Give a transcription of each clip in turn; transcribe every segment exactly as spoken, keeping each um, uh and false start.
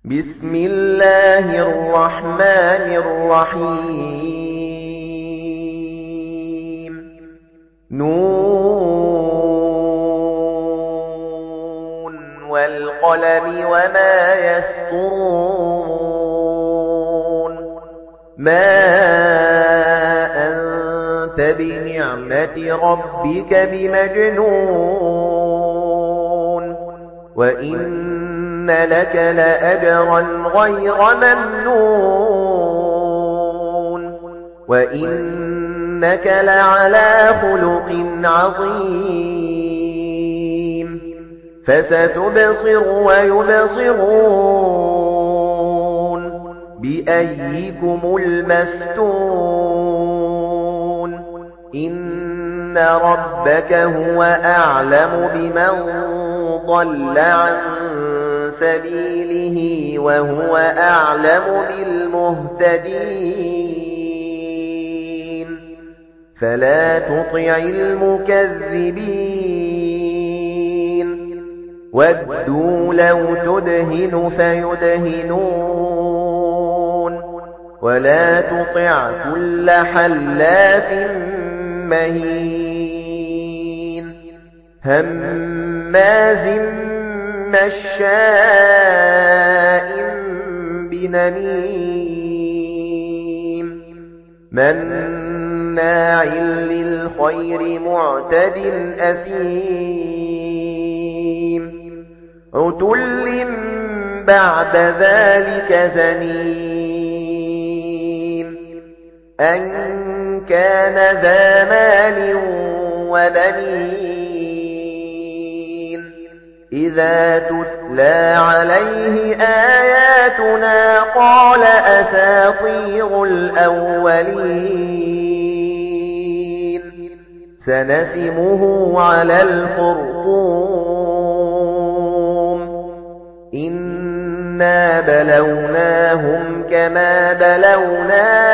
بسم الله الرحمن الرحيم نون والقلم وما يسطرون ما أنت بنعمة ربك بمجنون وإن لك لأجرا غير ممنون وإنك لعلى خلق عظيم فستبصر ويبصرون بأيكم المفتون إن ربك هو أعلم بمن ضل عن سبيله وهو أعلم بالمهتدين فلا تطع المكذبين ودوا لو تدهن فيدهنون ولا تطع كل حلاف مهين هماز مشاء بنميم مناع للخير معتد أثيم عتل بعد ذلك زنيم أن كان ذا مال وبنين إذا تتلى عليه آياتنا قال أساطير الأولين سنسمه على الخرطوم إنا بلوناهم كما بلونا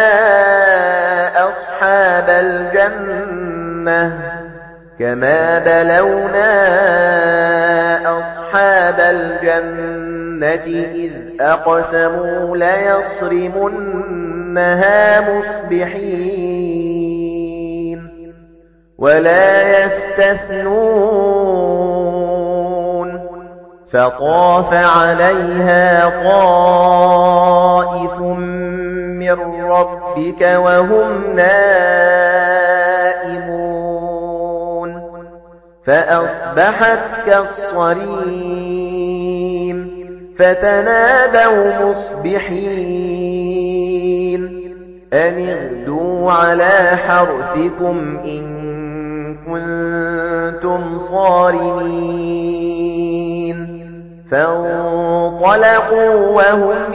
أصحاب الجنة كما بلونا أصحاب الجنة إذ أقسموا ليصرمنها مصبحين ولا يستثنون فطاف عليها طائف من ربك وهم نائمون فأصبحت كالصريم فتنادوا مصبحين أن اغدوا على حرثكم إن كنتم صارمين فانطلقوا وهم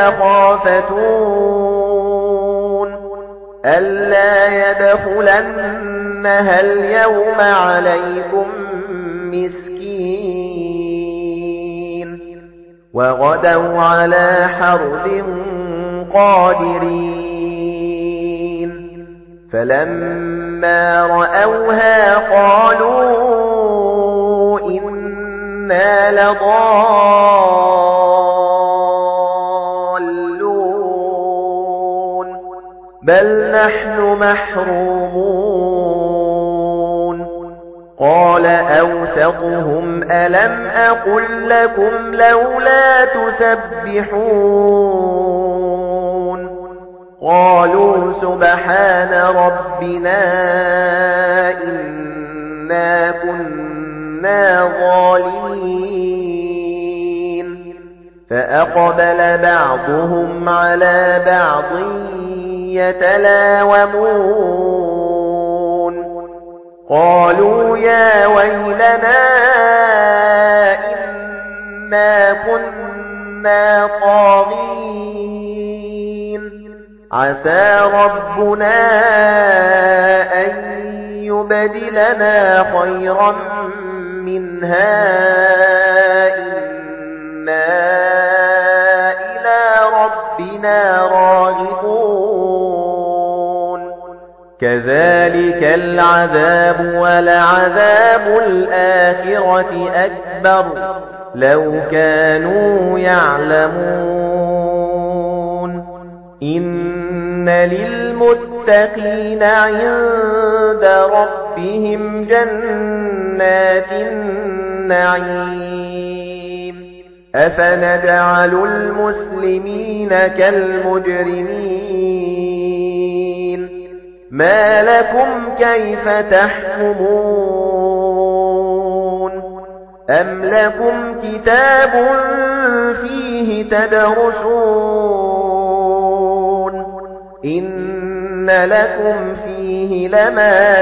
يتخافتون ألا يدخلنها اليوم عليكم مسكين وغدوا على حرد قادرين فلما رأوها قالوا إنا لضالون بل نحن محرومون قال أوسطهم ألم أقل لكم لولا تسبحون قالوا سبحان ربنا إنا كنا ظالمين فأقبل بعضهم على بعض يتلاومون قالوا يا ويلنا إنا كنا طاغين عسى ربنا أن يبدلنا خيرا منها إنا إلى ربنا راغبون كذلك العذاب ولعذاب الآخرة أكبر لو كانوا يعلمون إِنَّ لِلْمُتَّقِينَ عِندَ رَبِّهِمْ جَنَّاتِ النَّعِيمِ أَفَنَجْعَلُ الْمُسْلِمِينَ كَالْمُجْرِمِينَ مَا لَكُمْ كَيْفَ تَحْكُمُونَ أَمْ لَكُمْ كِتَابٌ فِيهِ تَدْرُسُونَ إِنَّ لَكُمْ فِيهِ لَمَا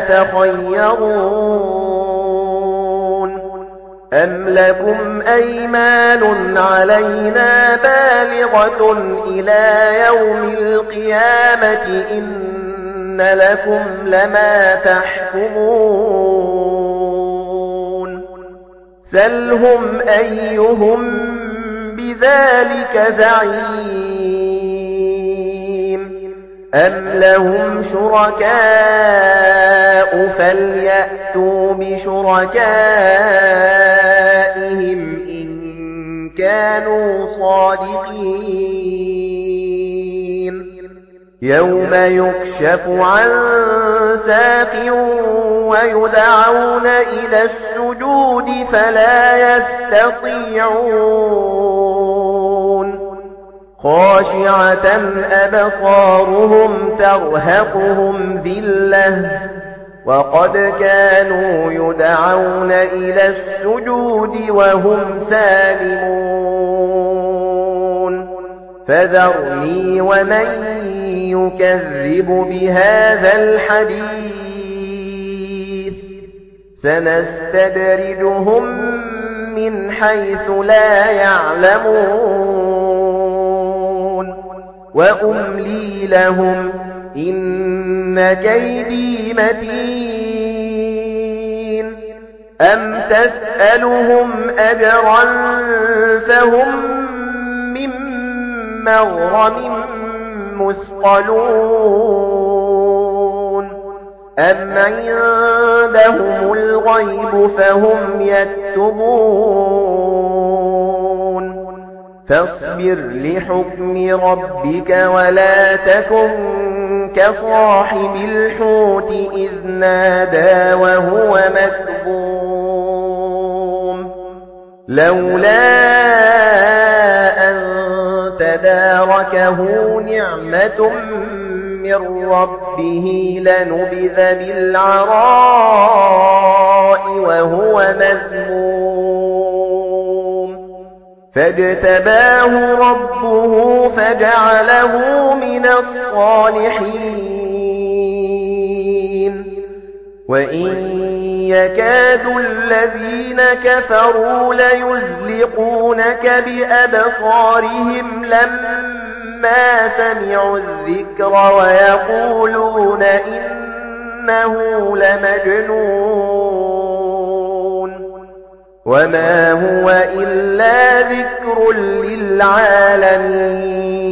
تَخَيَّرُونَ أَمْ لَكُمْ أَيْمَانٌ عَلَيْنَا بَالِغَةٌ إِلَى يَوْمِ الْقِيَامَةِ إِنَّ لَكُمْ لَمَا تَحْكُمُونَ سَلْهُمْ أَيُّهُمْ بِذَلِكَ زَعِيمٌ أَمْ لَهُمْ شُرَكَاءُ فَلْيَأْتُوا بِشُرَكَائِهِمْ إِن كَانُوا صَادِقِينَ يَوْمَ يُكْشَفُ عَن سَاقٍ وَيُدْعَوْنَ إِلَى السُّجُودِ فَلَا يَسْتَطِيعُونَ خَاشِعَةً أَبْصَارُهُمْ تَرْهَقُهُمْ ذِلَّةٌ وَقَدْ كَانُوا يُدْعَوْنَ إِلَى السُّجُودِ وَهُمْ سَالِمُونَ فَذَرْنِي وَمَن يُكَذِّبُ بِهَذَا الْحَدِيثِ سَنَسْتَدْرِجُهُم مِّنْ حَيْثُ لَا يَعْلَمُونَ وَأُمْلِي لَهُمْ إِنَّ كَيْدِي مَتِينٌ أَمْ تَسْأَلُهُمْ أَجْرًا فَهُمْ مِنْ مَغْرَمٍ مُثْقَلُونَ أَمْ عِندَهُمُ الْغَيْبُ فَهُمْ يَكْتُبُونَ فَاصْبِرْ لِحُكْمِ رَبِّكَ وَلَا تَكُنْ كَصَاحِبِ الْحُوتِ إِذْ نَادَى وَهُوَ مَكْظُومٌ لَوْلَا أَن تَدَارَكَهُ نِعْمَةٌ مِّن رَّبِّهِ لَنُبِذَ بِالْعَرَاءِ وَهُوَ مَذْمُومٌ فَاجْتَبَاهُ رَبُّهُ فَجَعَلَهُ مِنَ الصَّالِحِينَ وَإِن يَكَادُ الَّذِينَ كَفَرُوا لَيُزْلِقُونَكَ بِأَبْصَارِهِمْ لَمَّا سَمِعُوا الذِّكْرَ وَيَقُولُونَ إِنَّهُ لَمَجْنُونٌ وَمَا هُوَ إِلَّا ذِكْرٌ لِّلْعَالَمِينَ